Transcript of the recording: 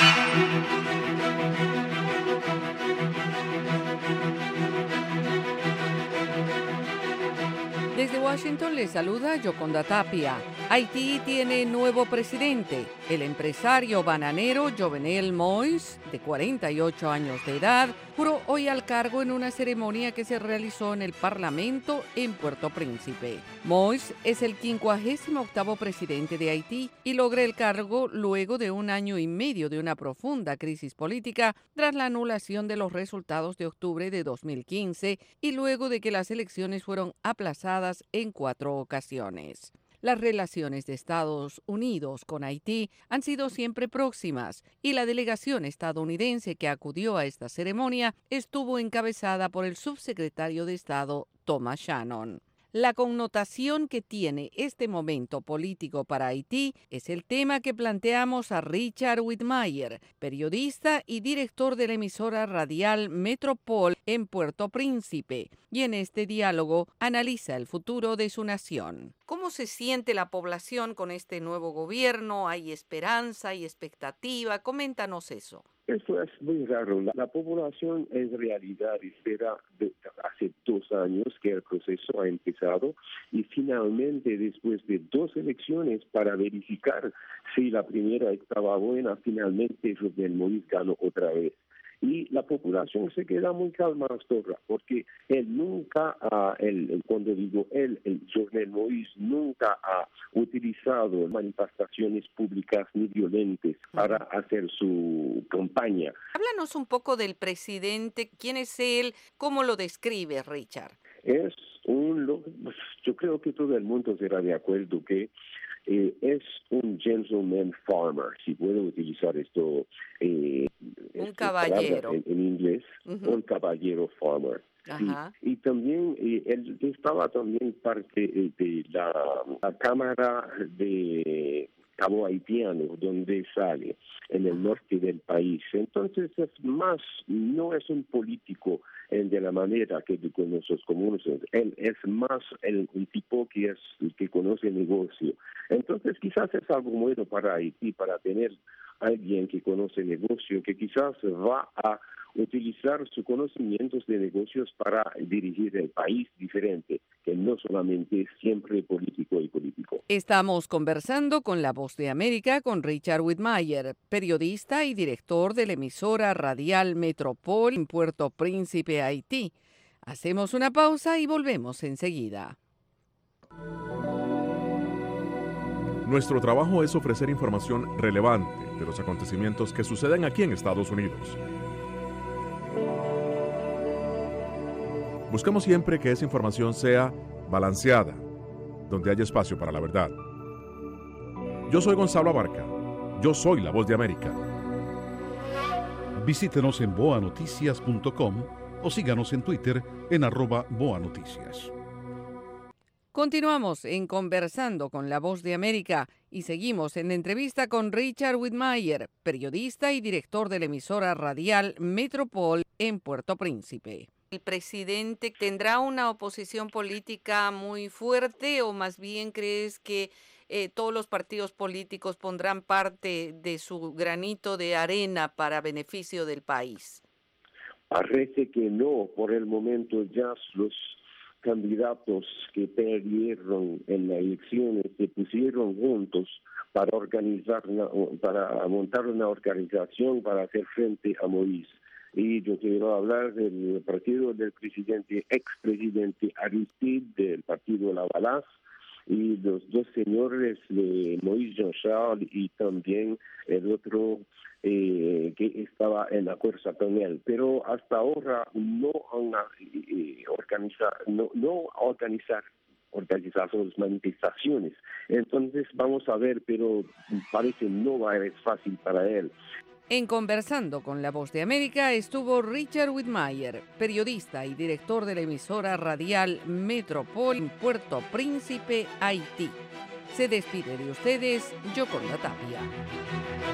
Desde Washington les saluda Yoconda Tapia. Haití tiene nuevo presidente. El empresario bananero Jovenel Moïse, de 48 años de edad, juró hoy al cargo en una ceremonia que se realizó en el Parlamento en Puerto Príncipe. Moïse es el 58º presidente de Haití y logra el cargo luego de un año y medio de una profunda crisis política tras la anulación de los resultados de octubre de 2015 y luego de que las elecciones fueron aplazadas en 4 ocasiones. Las relaciones de Estados Unidos con Haití han sido siempre próximas y la delegación estadounidense que acudió a esta ceremonia estuvo encabezada por el subsecretario de Estado Thomas Shannon. La connotación que tiene este momento político para Haití es el tema que planteamos a Richard Whitmire, periodista y director de la emisora radial Metropol en Puerto Príncipe, y en este diálogo analiza el futuro de su nación. ¿Cómo se siente la población con este nuevo gobierno? ¿Hay esperanza, hay expectativa? Coméntanos eso. Eso es muy raro. La población en realidad espera hace 2 años que el proceso ha empezado y finalmente después de 2 elecciones para verificar si la primera estaba buena, finalmente Jovenel Moïse ganó otra vez. Y la población se queda muy calma hasta ahora, porque él nunca, cuando digo él, Jovenel Moïse nunca ha utilizado manifestaciones públicas ni violentas para hacer su campaña. Háblanos un poco del presidente, quién es él, cómo lo describe, Richard. Yo creo que todo el mundo será de acuerdo que es un gentleman farmer, si puedo utilizar esto. Un caballero. En inglés, un caballero farmer. Sí. Y también él estaba también parte de la Cámara de Cabo Haitiano, donde sale, en el norte del país. Entonces no es un político de la manera que nosotros conocemos. Él es más un tipo que conoce el negocio. Entonces quizás es algo bueno para Haití, para tener alguien que conoce el negocio, que quizás va a utilizar sus conocimientos de negocios para dirigir el país diferente, que no solamente es siempre político y político. Estamos conversando con La Voz de América con Richard Whitmire, periodista y director de la emisora radial Metropol en Puerto Príncipe, Haití. Hacemos una pausa y volvemos enseguida. Nuestro trabajo es ofrecer información relevante de los acontecimientos que suceden aquí en Estados Unidos. Buscamos siempre que esa información sea balanceada, donde haya espacio para la verdad. Yo soy Gonzalo Abarca. Yo soy La Voz de América. Visítenos en boanoticias.com o síganos en Twitter en @boanoticias. Continuamos en Conversando con La Voz de América y seguimos en entrevista con Richard Whitmire, periodista y director de la emisora radial Metropol en Puerto Príncipe. ¿El presidente tendrá una oposición política muy fuerte o más bien crees que todos los partidos políticos pondrán parte de su granito de arena para beneficio del país? Parece que no. Por el momento ya los candidatos que perdieron en las elecciones se pusieron juntos para montar una organización para hacer frente a Moïse. Y yo quiero hablar del partido del expresidente Aristide, del partido La Balaz, y los 2 señores de Moïse Jean-Charles y también el otro que estaba en la fuerza con él. Pero hasta ahora no han organizado las manifestaciones. Entonces vamos a ver, pero parece no va a ser fácil para él. En Conversando con La Voz de América estuvo Richard Whitmire, periodista y director de la emisora radial Metropol en Puerto Príncipe, Haití. Se despide de ustedes, Yoconda Tapia.